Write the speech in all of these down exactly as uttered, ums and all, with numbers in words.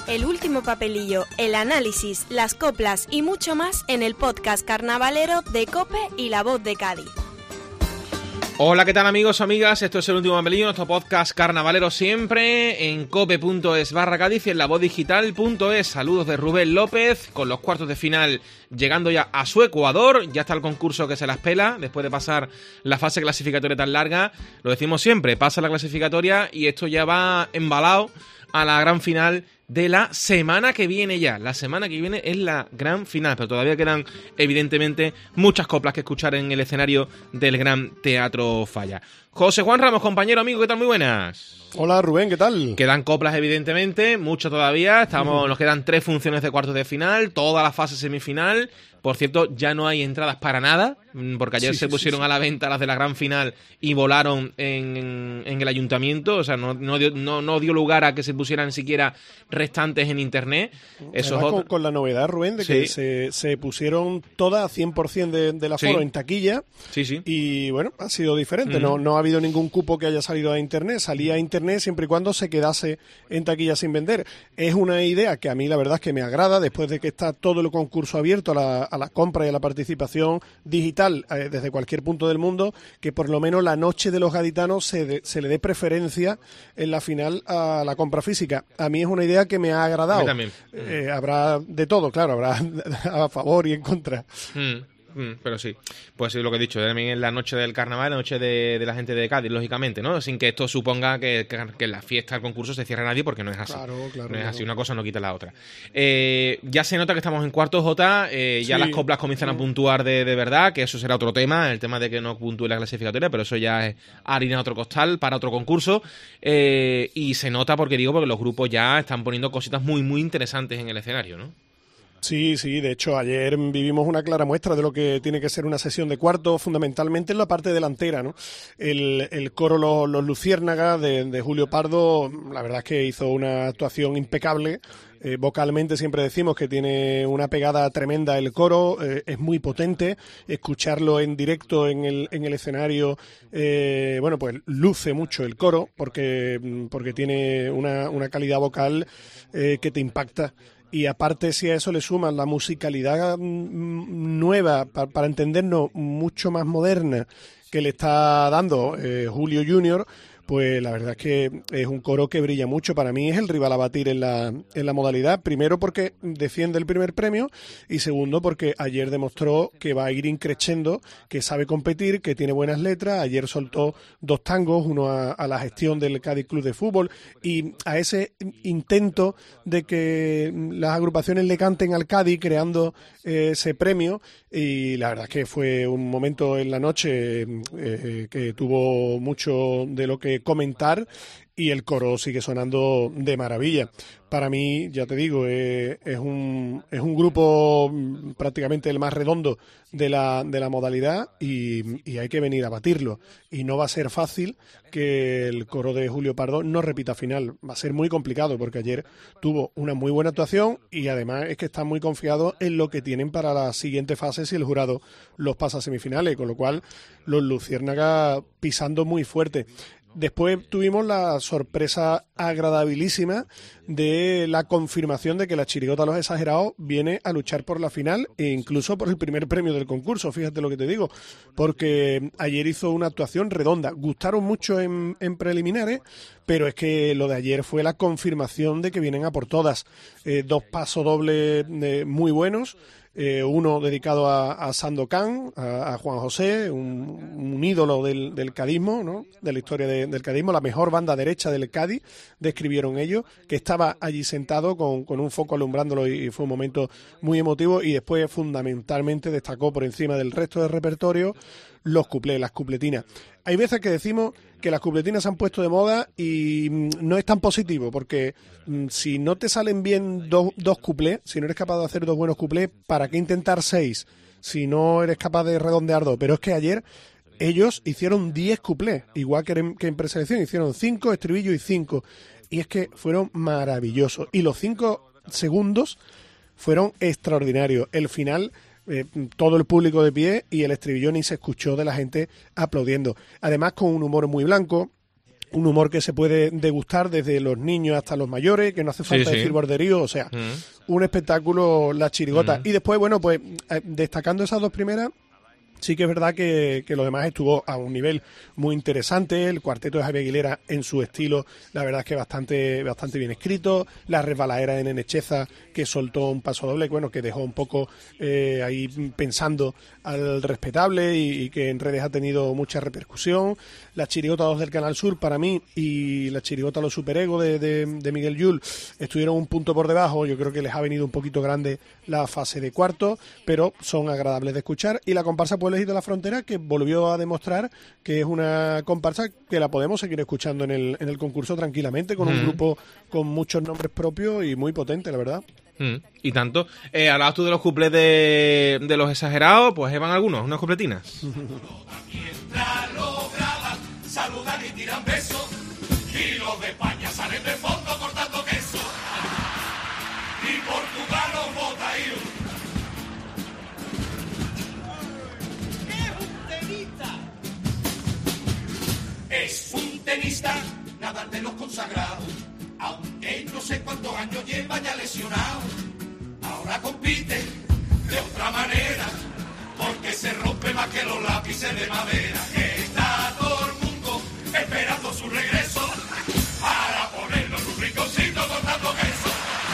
El último papelillo, el análisis, las coplas y mucho más en el podcast carnavalero de COPE y La Voz de Cádiz. Hola, ¿qué tal amigos, amigas? Esto es El Último Papelillo, nuestro podcast carnavalero siempre en cope.es barra Cádiz y en lavozdigital.es. Saludos de Rubén López, con los cuartos de final llegando ya a su Ecuador. Ya está el concurso que se las pela, después de pasar la fase clasificatoria tan larga. Lo decimos siempre, pasa la clasificatoria y esto ya va embalado a la gran final de la semana que viene ya. La semana que viene es la gran final, pero todavía quedan evidentemente muchas coplas que escuchar en el escenario del Gran Teatro Falla. José Juan Ramos, compañero, amigo, ¿qué tal? Muy buenas. Hola Rubén, ¿qué tal? Quedan coplas evidentemente, mucho todavía. Estamos, uh-huh. Nos quedan tres funciones de cuartos de final, toda la fase semifinal. Por cierto, ya no hay entradas para nada, porque ayer sí, se sí, pusieron sí, sí. a la venta las de la gran final y volaron en, en, en el ayuntamiento. O sea, no, no, dio, no, no dio lugar a que se pusieran siquiera restantes en internet. Eso Además, es con, con la novedad, Rubén, de que sí. se, se pusieron todas a cien por ciento de, del aforo sí. en taquilla. Sí, sí. Y bueno, ha sido diferente. Mm. No, no ha habido ningún cupo que haya salido a internet. Salía a internet siempre y cuando se quedase en taquilla sin vender. Es una idea que a mí la verdad es que me agrada, después de que está todo el concurso abierto a la, a la compra y a la participación digital eh, desde cualquier punto del mundo, que por lo menos la noche de los gaditanos se, de, se le dé preferencia en la final a la compra física. A mí es una idea que me ha agradado. A mí también. Eh, habrá de todo, claro, habrá a favor y en contra. Mm. Pero sí, pues sí, lo que he dicho, también en la noche del carnaval, la noche de, de la gente de Cádiz, lógicamente, ¿no? Sin que esto suponga que, que, que la fiesta, el concurso se cierre a nadie, porque no es así. Claro, claro, no es claro. así, una cosa no quita la otra. Eh, ya se nota que estamos en cuartos, Jota, eh, ya sí. las coplas comienzan a puntuar de, de verdad, que eso será otro tema, el tema de que no puntúe la clasificatoria, pero eso ya es harina de otro costal para otro concurso. Eh, y se nota, porque digo, porque los grupos ya están poniendo cositas muy, muy interesantes en el escenario, ¿no? Sí, sí, de hecho ayer vivimos una clara muestra de lo que tiene que ser una sesión de cuartos, fundamentalmente en la parte delantera, ¿no? El, el coro Los, los Luciérnagas de, de Julio Pardo, la verdad es que hizo una actuación impecable. Eh, vocalmente siempre decimos que tiene una pegada tremenda el coro, eh, es muy potente, escucharlo en directo en el, en el escenario, eh, bueno, pues luce mucho el coro porque, porque tiene una, una calidad vocal eh, que te impacta. Y aparte, si a eso le suman la musicalidad nueva, para, para entendernos, mucho más moderna, que le está dando eh, Julio junior, pues la verdad es que es un coro que brilla mucho. Para mí es el rival a batir en la, en la modalidad. Primero porque defiende el primer premio y segundo porque ayer demostró que va a ir increciendo, que sabe competir, que tiene buenas letras. Ayer soltó dos tangos, uno a, a la gestión del Cádiz Club de Fútbol y a ese intento de que las agrupaciones le canten al Cádiz creando eh, ese premio. Y la verdad es que fue un momento en la noche eh, que tuvo mucho de lo que comentar y el coro sigue sonando de maravilla. Para mí, ya te digo, eh, es un es un grupo prácticamente el más redondo de la de la modalidad y, y hay que venir a batirlo. Y no va a ser fácil que el coro de Julio Pardo no repita final. Va a ser muy complicado porque ayer tuvo una muy buena actuación y además es que están muy confiados en lo que tienen para la siguiente fase si el jurado los pasa a semifinales, con lo cual los Luciérnagas pisando muy fuerte. Después tuvimos la sorpresa agradabilísima de la confirmación de que la Chirigota Los Exagerados viene a luchar por la final e incluso por el primer premio del concurso, fíjate lo que te digo, porque ayer hizo una actuación redonda. Gustaron mucho en, en preliminares, pero es que lo de ayer fue la confirmación de que vienen a por todas. Eh, dos pasos dobles eh, muy buenos. Eh, uno dedicado a, a Sandokan, a, a Juan José, un, un ídolo del, del cadismo, ¿no? De la historia de, del cadismo, la mejor banda derecha del Cádiz, describieron ellos, que estaba allí sentado con, con un foco alumbrándolo y, y fue un momento muy emotivo y después fundamentalmente destacó por encima del resto del repertorio los cuplés, las cupletinas. Hay veces que decimos que las cupletinas se han puesto de moda y mmm, no es tan positivo, porque mmm, si no te salen bien do, dos cuplés, si no eres capaz de hacer dos buenos cuplés, ¿para qué intentar seis? Si no eres capaz de redondear dos. Pero es que ayer ellos hicieron diez cuplés, igual que en, que en preselección, hicieron cinco estribillos y cinco. Y es que fueron maravillosos. Y los cinco segundos fueron extraordinarios. El final... Eh, todo el público de pie y el estribillo ni se escuchó de la gente aplaudiendo. Además con un humor muy blanco, un humor que se puede degustar desde los niños hasta los mayores, que no hace falta sí, sí. decir borderío, o sea, mm. un espectáculo Las Chirigotas. Mm. Y después, bueno, pues eh, destacando esas dos primeras, sí que es verdad que, que lo demás estuvo a un nivel muy interesante. El cuarteto de Javier Aguilera en su estilo, la verdad es que bastante bastante bien escrito. La resbaladera de Nene Cheza, que soltó un paso doble, bueno, que dejó un poco eh, ahí pensando al respetable y, y que en redes ha tenido mucha repercusión. La Chirigota dos del Canal Sur, para mí, y la Chirigota Los Superego de, de, de Miguel Yul estuvieron un punto por debajo. Yo creo que les ha venido un poquito grande la fase de cuarto, pero son agradables de escuchar. Y la comparsa Pueblos de la Frontera, que volvió a demostrar que es una comparsa que la podemos seguir escuchando en el, en el concurso tranquilamente, con mm. un grupo con muchos nombres propios y muy potente, la verdad. Mm, y tanto. Eh, hablabas tú de los cuplés de, de los exagerados, pues ahí van algunos, unas cupletinas. Mientras lo graban, saludan y tiran besos, y los de España salen de fondo cortando queso. Y Portugal los bota y es un tenista, nada de los consagrados, aunque no sé cuántos años lleva ya lesionado. Ahora compite de otra manera, porque se rompe más que los lápices de madera. Está todo el mundo esperando su regreso, para ponerlo en un rinconcito cortando queso.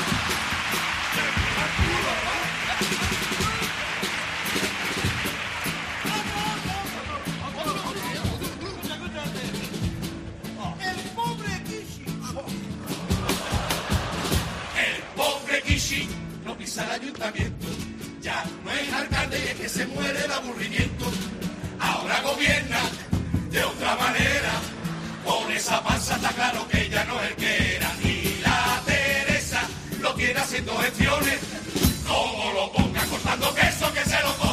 No pisa el ayuntamiento, ya no es alcalde y es que se muere el aburrimiento. Ahora gobierna de otra manera, con esa panza está claro que ya no es el que era. Y la Teresa lo tiene haciendo gestiones, como lo ponga cortando queso que se lo come.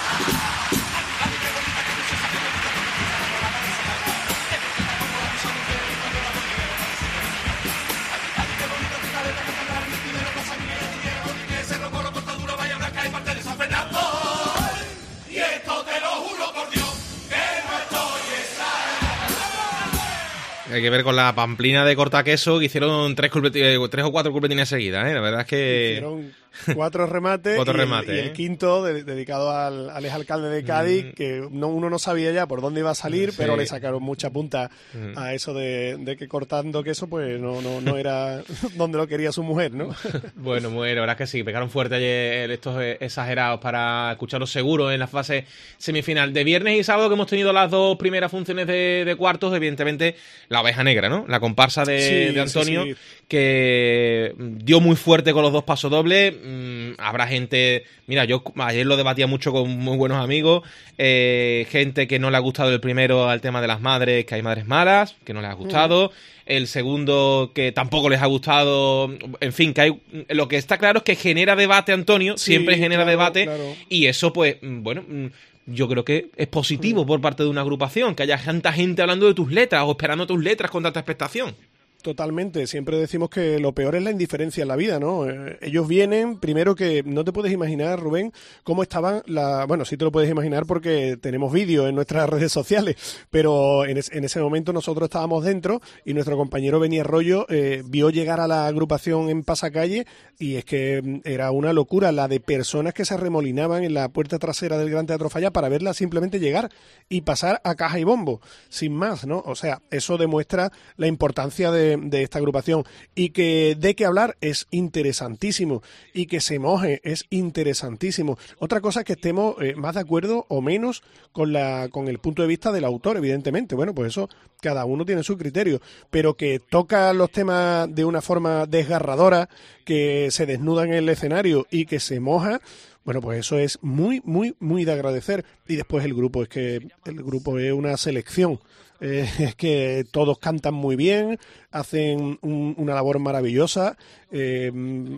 Hay que ver con la pamplina de cortaqueso que hicieron tres, tres o cuatro culpetinas seguidas, ¿eh? La verdad es que... Hicieron cuatro remates, cuatro y, remates el, ¿eh? y el quinto de, dedicado al, al exalcalde de Cádiz, mm. que no, uno no sabía ya por dónde iba a salir, sí. pero le sacaron mucha punta mm. a eso de, de que cortando queso pues no, no, no era donde lo quería su mujer, ¿no? Bueno, bueno, la verdad es que sí, pegaron fuerte ayer estos exagerados para escucharlos seguros en la fase semifinal. De viernes y sábado, que hemos tenido las dos primeras funciones de, de cuartos, evidentemente la oveja negra, ¿no? La comparsa de, sí, de Antonio, sí, sí. que dio muy fuerte con los dos pasodobles. Mm, habrá gente, mira, yo ayer lo debatía mucho con muy buenos amigos, eh, gente que no le ha gustado el primero al tema de las madres, que hay madres malas, que no les ha gustado, mm. el segundo que tampoco les ha gustado, en fin, que hay, lo que está claro es que genera debate, Antonio, sí, siempre genera claro, debate, claro. Y eso pues, bueno... yo creo que es positivo por parte de una agrupación, que haya tanta gente hablando de tus letras o esperando tus letras con tanta expectación. Totalmente, siempre decimos que lo peor es la indiferencia en la vida, ¿no? Eh, ellos vienen, primero que no te puedes imaginar, Rubén, cómo estaban, la bueno, sí te lo puedes imaginar porque tenemos vídeos en nuestras redes sociales, pero en, es, en ese momento nosotros estábamos dentro y nuestro compañero Beni Arroyo eh, vio llegar a la agrupación en Pasacalle y es que era una locura la de personas que se arremolinaban en la puerta trasera del Gran Teatro Falla para verla simplemente llegar y pasar a caja y bombo, sin más, ¿no? O sea, eso demuestra la importancia de de esta agrupación y que de qué hablar es interesantísimo y que se moje es interesantísimo. Otra cosa es que estemos eh, más de acuerdo o menos con la con el punto de vista del autor, evidentemente. Bueno, pues eso cada uno tiene su criterio, pero que toca los temas de una forma desgarradora, que se desnuda en el escenario y que se moja. Bueno, pues eso es muy, muy, muy de agradecer. Y después el grupo, es que el grupo es una selección. Eh, es que todos cantan muy bien, hacen un, una labor maravillosa. Eh,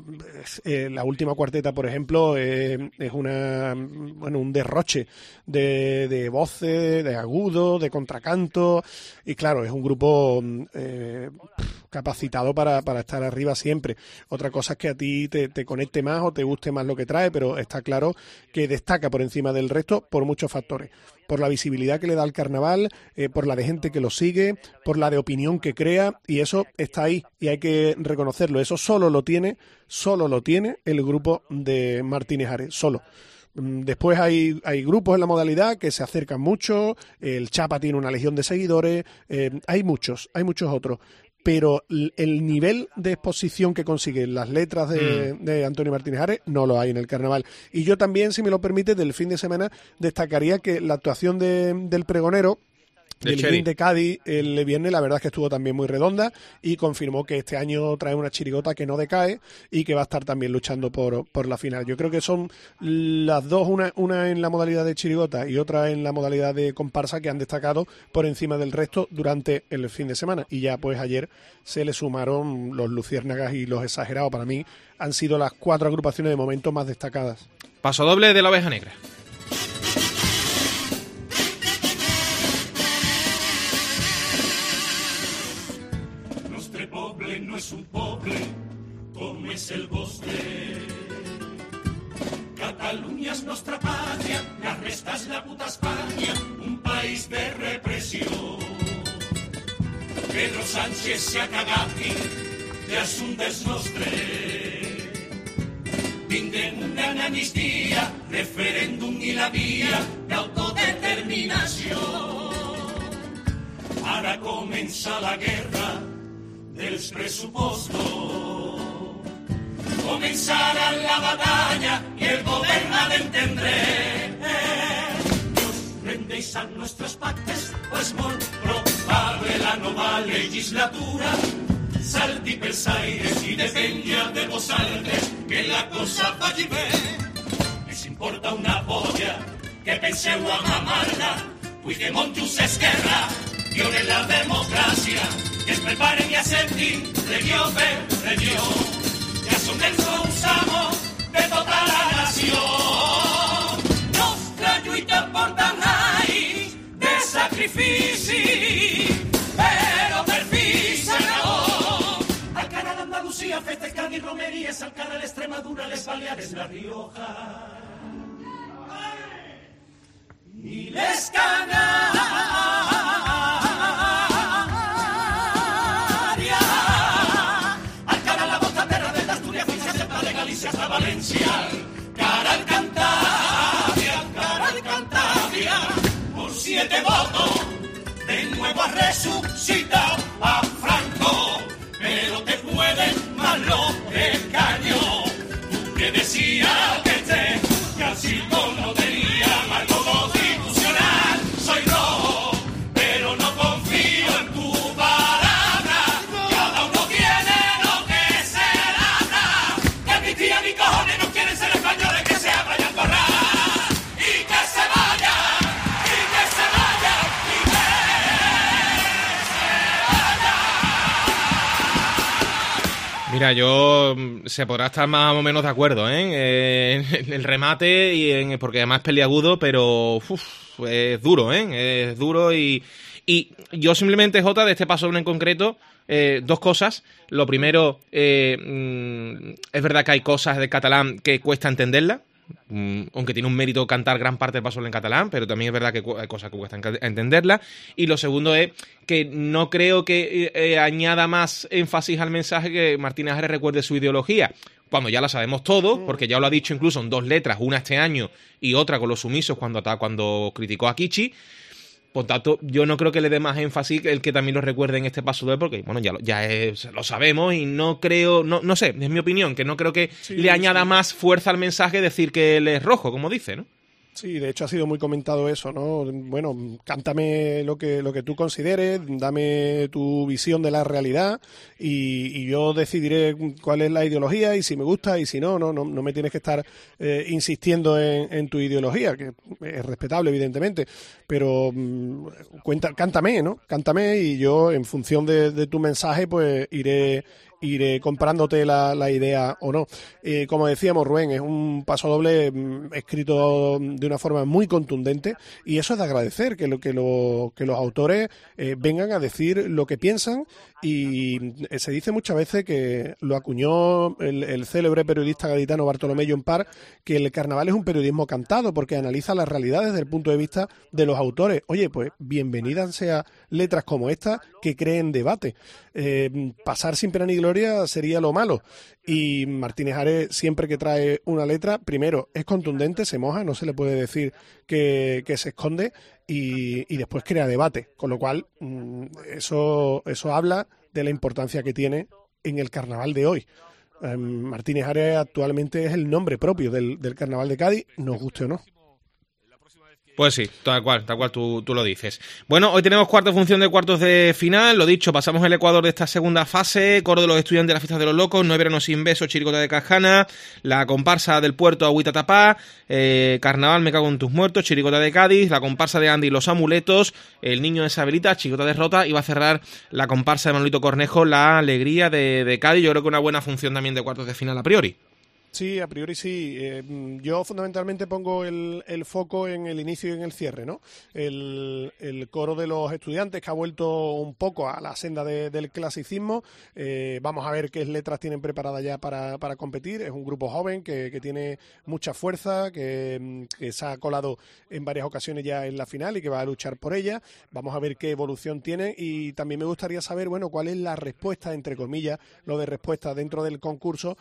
eh, la última cuarteta, por ejemplo, eh, es una bueno un derroche de, de voces, de agudo, de contracanto. Y claro, es un grupo... Eh, capacitado para, para estar arriba siempre. Otra cosa es que a ti te, te conecte más o te guste más lo que trae, pero está claro que destaca por encima del resto por muchos factores. Por la visibilidad que le da al carnaval, eh, por la de gente que lo sigue, por la de opinión que crea, y eso está ahí y hay que reconocerlo. Eso solo lo tiene, solo lo tiene el grupo de Martínez Ares, solo. Después hay, hay grupos en la modalidad que se acercan mucho, el Chapa tiene una legión de seguidores, eh, hay muchos, hay muchos otros. Pero el nivel de exposición que consiguen las letras de, mm. de Antonio Martínez Ares no lo hay en el carnaval. Y yo también, si me lo permite, del fin de semana destacaría que la actuación de, del pregonero, del Green de Cádiz, el viernes, la verdad es que estuvo también muy redonda y confirmó que este año trae una chirigota que no decae y que va a estar también luchando por, por la final. Yo creo que son las dos, una, una en la modalidad de chirigota y otra en la modalidad de comparsa, que han destacado por encima del resto durante el fin de semana. Y ya pues ayer se le sumaron los Luciérnagas y los Exagerados. Para mí han sido las cuatro agrupaciones de momento más destacadas. Paso doble de la Oveja Negra. No es un poble, com és el vostre. Catalunya és nostra pàtria, la resta és la puta Espanya, un país de repressió. Pedro Sánchez se ha cagat i ja és un dels nostres. Tindrem una amnistia, referèndum i la via d'autodeterminació. Ara comença la guerra dels pressupostos. Comenzará la batalla y el gobierno ha de entender. Nos rendéis a nuestros pactes, pues muy probable la nova legislatura salti pels aires y depenya de vosaltres que la cosa vagi bé. Les importa una polla que penseu a mamarla, Puigdemont i Esquerra violen la democràcia. Que es preparen i acceptin regió per regió. Ja som els nous amos de tota la nació. Nostra lluita porta anys de sacrifici, però per fi s'acabó. Al cara d'Andalusia, festa Cádiz, romeries, al cara l'Extremadura, les Baleares, la Rioja. I les Canàries. Hasta Valencia, cara al Cantabria, cara al Cantabria, por siete votos, de nuevo ha resucitado a Franco, pero te pueden más lo del caño. Tú que decías que te casi no tenía marco constitucional, soy rojo, pero no confío en tu palabra, cada uno tiene lo que se labra, que mi tía ni cojones no quieren ser españoles, que se abra ya el corral, y que se vaya, y que se vaya, y que se vaya. Mira, yo se podrá estar más o menos de acuerdo, ¿eh? Eh, en el remate, y en, porque además es peliagudo, pero uf, es duro, ¿eh? Es duro y, y yo simplemente, Jota, de este paso en concreto, eh, dos cosas. Lo primero, eh, mm, es verdad que hay cosas del catalán que cuesta entenderlas, mm, aunque tiene un mérito cantar gran parte del paso en catalán, pero también es verdad que hay cosas que cuestan entenderlas. Y lo segundo es que no creo que eh, añada más énfasis al mensaje que Martínez Ares recuerde su ideología, cuando ya la sabemos todos, porque ya lo ha dicho incluso en dos letras, una este año y otra con los sumisos cuando, cuando criticó a Kichi. Por tanto, yo no creo que le dé más énfasis el que también lo recuerde en este paso de él, porque bueno, ya, lo, ya es, lo sabemos y no creo, no, no sé, es mi opinión, que no creo que sí, le añada sí. más fuerza al mensaje decir que él es rojo, como dice, ¿no? Sí, de hecho ha sido muy comentado eso, ¿no? Bueno, cántame lo que lo que tú consideres, dame tu visión de la realidad y, y yo decidiré cuál es la ideología y si me gusta y si no, no, no, no me tienes que estar eh, insistiendo en, en tu ideología, que es respetable evidentemente, pero mm, cuenta, cántame, ¿no? Cántame y yo en función de, de tu mensaje pues iré ir eh, comprándote la, la idea o no. Eh, como decíamos, Rubén, es un pasodoble mm, escrito de una forma muy contundente y eso es de agradecer, que, lo, que, lo, que los autores eh, vengan a decir lo que piensan. Y se dice muchas veces que lo acuñó el, el célebre periodista gaditano Bartolomé Llompart, que el carnaval es un periodismo cantado porque analiza las realidades desde el punto de vista de los autores. Oye, pues bienvenidas sean letras como esta que creen debate. Eh, pasar sin pena ni gloria sería lo malo. Y Martínez Ares, siempre que trae una letra, primero es contundente, se moja, no se le puede decir que, que se esconde, y, y después crea debate, con lo cual eso, eso habla de la importancia que tiene en el carnaval de hoy. Eh, Martínez Ares actualmente es el nombre propio del, del carnaval de Cádiz, nos guste o no. Pues sí, tal cual, tal cual tú, tú lo dices. Bueno, hoy tenemos cuarta función de cuartos de final, lo dicho, pasamos el Ecuador de esta segunda fase, coro de los estudiantes de la fiesta de los locos, no hay verano sin besos, chiricota de Cajana, la comparsa del puerto Agüita Tapá, eh, carnaval me cago en tus muertos, chiricota de Cádiz, la comparsa de Andy los amuletos, el niño de Sabelita, chiricota de Rota, y va a cerrar la comparsa de Manolito Cornejo, la alegría de, de Cádiz. Yo creo que una buena función también de cuartos de final a priori. Sí, a priori sí. Eh, yo fundamentalmente pongo el, el foco en el inicio y en el cierre, ¿no? El, el coro de los estudiantes que ha vuelto un poco a la senda de, del clasicismo. Eh, vamos a ver qué letras tienen preparadas ya para, para competir. Es un grupo joven que, que tiene mucha fuerza, que, que se ha colado en varias ocasiones ya en la final y que va a luchar por ella. Vamos a ver qué evolución tiene y también me gustaría saber, bueno, cuál es la respuesta, entre comillas, lo de respuesta dentro del concurso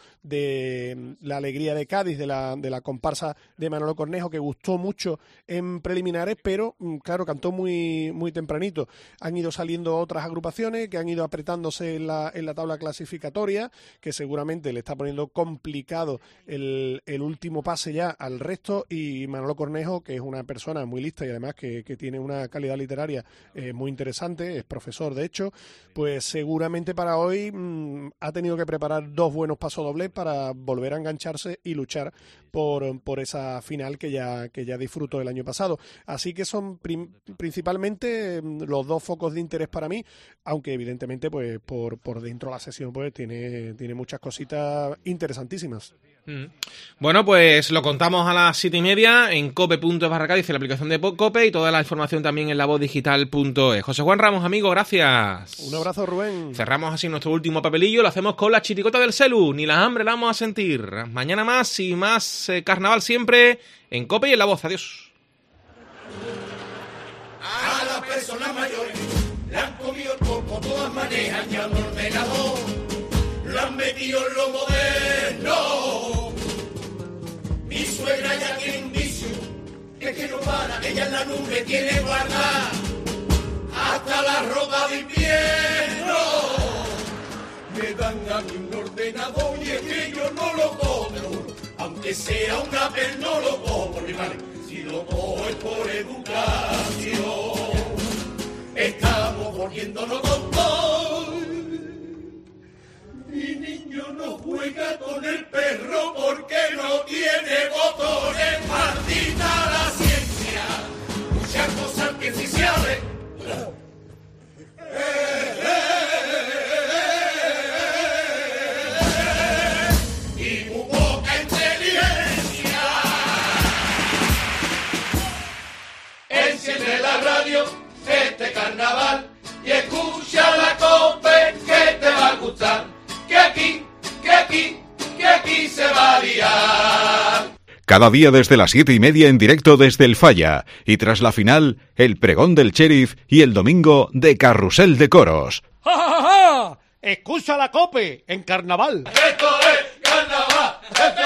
de la alegría de Cádiz, de la, de la comparsa de Manolo Cornejo, que gustó mucho en preliminares, pero claro, cantó muy, muy tempranito. Han ido saliendo otras agrupaciones que han ido apretándose en la, en la tabla clasificatoria, que seguramente le está poniendo complicado el, el último pase ya al resto, y Manolo Cornejo, que es una persona muy lista y además que, que tiene una calidad literaria eh, muy interesante, es profesor de hecho, pues seguramente para hoy mmm, ha tenido que preparar dos buenos pasodobles para volver a engancharse y luchar por, por esa final que ya, que ya disfrutó el año pasado. Así que son prim, principalmente los dos focos de interés para mí, aunque evidentemente pues por, por dentro de la sesión pues tiene, tiene muchas cositas interesantísimas. Mm. Bueno, pues lo contamos a las siete y media en cope punto es barra Cádiz, en la aplicación de Cope, y toda la información también en la voz digital punto es. José Juan Ramos, amigo, gracias. Un abrazo, Rubén. Cerramos así nuestro último papelillo, lo hacemos con la chiricota del Celu, ni la hambre la vamos a sentir. Mañana más y más eh, carnaval siempre en Cope y en la voz. Adiós. A las personas mayores le han comido el coco, todas manejan ya un ordenador, lo han metido en lo moderno. Mi suegra ya tiene un vicio, es que no para, ella en la nube tiene guardada hasta la ropa de invierno. Me dan a mí un ordenador y es que yo no lo compro, aunque sea un Apple no lo compro, mi madre, si lo cojo es por educación. Estamos volviéndonos tontos. Mi niño no juega con el perro porque no tiene botones. Maldita la ciencia, muchas cosas artificiales. Y muy poca inteligencia. Enciende la radio este carnaval y escucha la Cope que te va a gustar. Que aquí, que aquí, que aquí se va a liar. Cada día desde las siete y media en directo desde el Falla. Y tras la final, el pregón del Sheriff y el domingo de Carrusel de Coros. ¡Ja, ja, ja! Escucha la Cope en carnaval. Esto es carnaval, esto